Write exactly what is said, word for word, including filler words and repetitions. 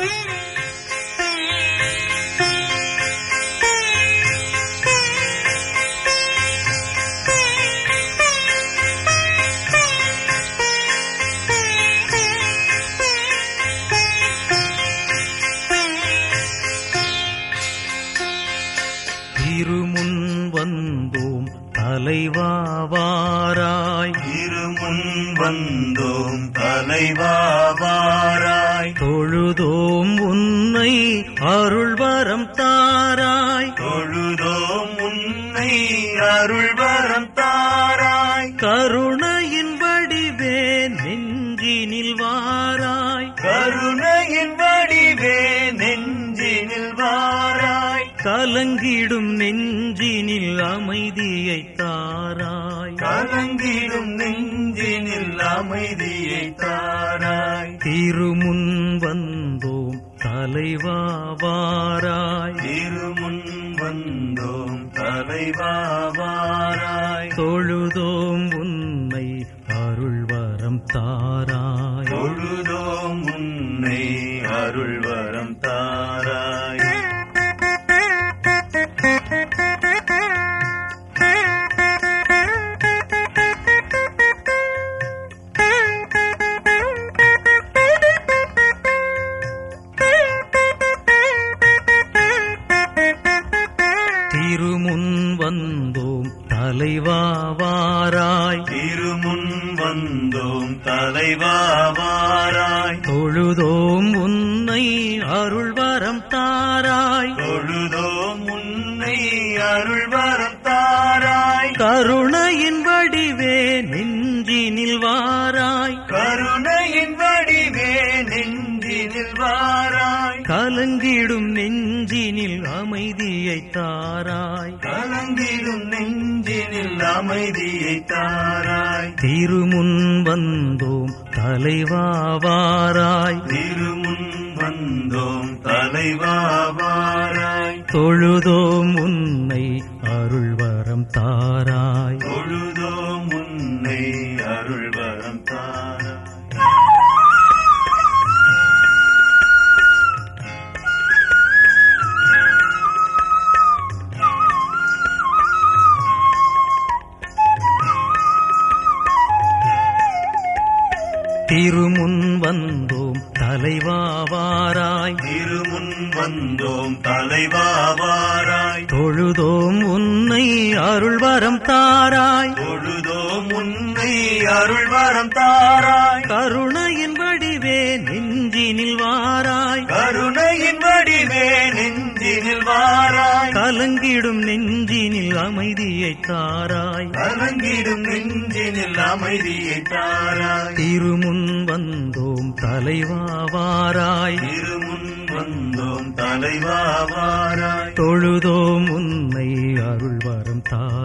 திருமுன் வந்தோம் தலைவாவாராய், திருமுன் வந்தோம் தலைவாவாராய், தொழுதோம் உன்னை அருள்வரம் தாராய், தொழுதோம் உன்னை அருள்வரம் தாராய், கருணையின் வடிவே நெஞ்சினில் வாராய், கருணையின் வடிவே நெஞ்சினில் வாராய், கலங்கிடும் நெஞ்சினில் அமைதியை தாராய், கலங்கிடும் நெஞ்சினில் அமைதியை தாராய், திருமுன் வந்தோம் தலைவாவாராய், திருமுன் வந்தோம் தலைவாவாராய், தொழுதோம் உன்னை அருள்வரம் தாராய், தொழுதோம் உன்னை அருள்வரம் தாராய், திருமுன் வந்தோம் தலைவாவாராய், திருமுன் வந்தோம் தலைவாவாராய், தொழுதோம் உன்னை அருள்வரம் தாராய், தொழுதோம் உன்னை அருள்வரம் தாராய், கருணையின் வடிவே நெஞ்சினில் வாராய், கருணையின் வடிவே நெஞ்சினில் வாராய், கலங்கிடும் நெஞ்சினில் அமைதியை தாராய், கலங்கிடும் நெஞ்சினில் அமைதியை தாராய், திருமுன் வந்தோம் தலைவாவாராய், திருமுன் வந்தோம் தலைவாவாராய், தொழுதோம் உன்னை அருள்வரம் தாராய், தொழுதோம் உன்னை அருள்வரம் தாராய், திருமுன் வந்தோம் தலைவாவாராய், திருமுன் வந்தோம் தலைவாவாராய், தொழுதோம் உன்னை அருள்வரம் தாராய், தொழுதோம் உன்னை அருள்வரம் தாராய், கருணையின் வடிவே நெஞ்சினில் வாராய், கருணையின் வடிவே நெஞ்சினில் வாராய், கலங்கிடும் நெஞ்சினில் அமைதியை தாராய், கலங்கிடும் நெஞ்சினில் அமைதியை தாராய், திருமுன் வந்தோம் தலைவாவாராய், திருமுன் வந்தோம் தலைவாவாராய், தொழுதோம் உன்னை அருள்வரம் தாராய்.